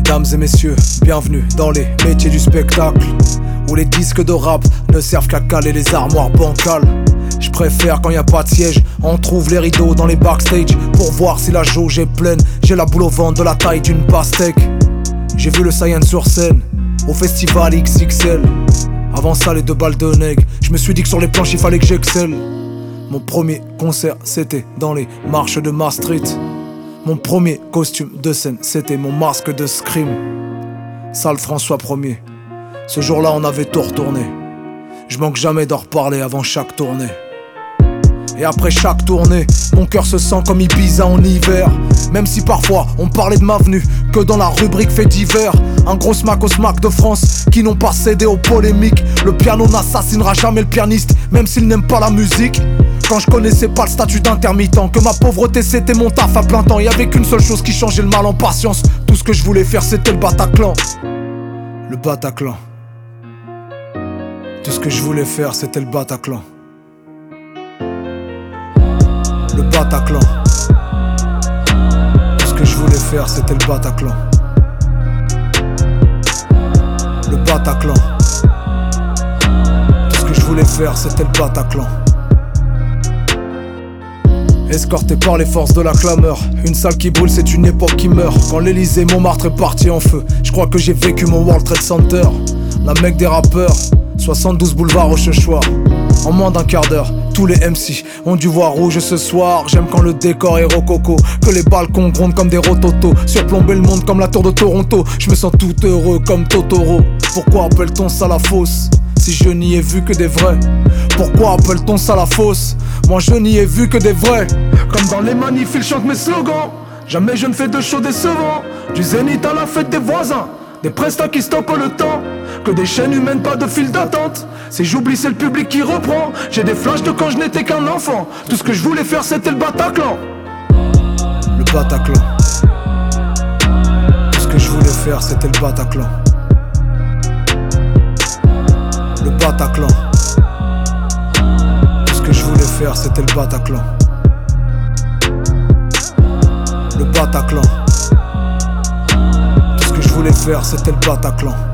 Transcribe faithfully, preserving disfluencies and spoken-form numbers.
Mesdames et messieurs, bienvenue dans les métiers du spectacle, où les disques de rap ne servent qu'à caler les armoires bancales. Je préfère quand y a pas de siège, on trouve les rideaux dans les backstage pour voir si la jauge est pleine. J'ai la boule au ventre de la taille d'une pastèque. J'ai vu le Saiyan sur scène, au festival X X L. Avant ça les deux balles de nègre, je me suis dit que sur les planches il fallait que j'excelle. Mon premier concert c'était dans les marches de Maastricht. Mon premier costume de scène c'était mon masque de Scream. Salle François premier. Ce jour-là on avait tout retourné. Je manque jamais d'en reparler avant chaque tournée. Et après chaque tournée, mon cœur se sent comme Ibiza en hiver. Même si parfois on parlait de ma venue que dans la rubrique fait divers. Un gros smack au smack de France qui n'ont pas cédé aux polémiques. Le piano n'assassinera jamais le pianiste, même s'il n'aime pas la musique. Quand je connaissais pas le statut d'intermittent, que ma pauvreté c'était mon taf à plein temps. Y'avait qu'une seule chose qui changeait le mal en patience. Tout ce que je voulais faire c'était le Bataclan. Le Bataclan. Tout ce que je voulais faire c'était le Bataclan. Le Bataclan. Tout ce que je voulais faire c'était le Bataclan. Le Bataclan. Tout ce que je voulais faire c'était le Bataclan. Escorté par les forces de la clameur, une salle qui brûle c'est une époque qui meurt. Quand l'Elysée Montmartre est parti en feu, je crois que j'ai vécu mon World Trade Center. La mecque des rappeurs, soixante-douze boulevard Rochechouart. En moins d'un quart d'heure, tous les M C ont dû voir rouge ce soir. J'aime quand le décor est rococo, que les balcons grondent comme des rototos, surplomber le monde comme la tour de Toronto. Je me sens tout heureux comme Totoro. Pourquoi appelle-t-on ça la fosse si je n'y ai vu que des vrais? Pourquoi appelle-t-on ça la fosse? Moi je n'y ai vu que des vrais. Comme dans les manifs ils chantent mes slogans. Jamais je ne fais de show décevant. Du zénith à la fête des voisins, des prestats qui stoppent le temps. Que des chaînes humaines, pas de file d'attente. Si j'oublie c'est le public qui reprend. J'ai des flashs de quand je n'étais qu'un enfant. Tout ce que je voulais faire c'était le Bataclan. Le Bataclan. Tout ce que je voulais faire c'était le Bataclan. Le Bataclan. Tout ce que je voulais faire c'était le Bataclan. Le Bataclan. Tout ce que je voulais faire c'était le Bataclan.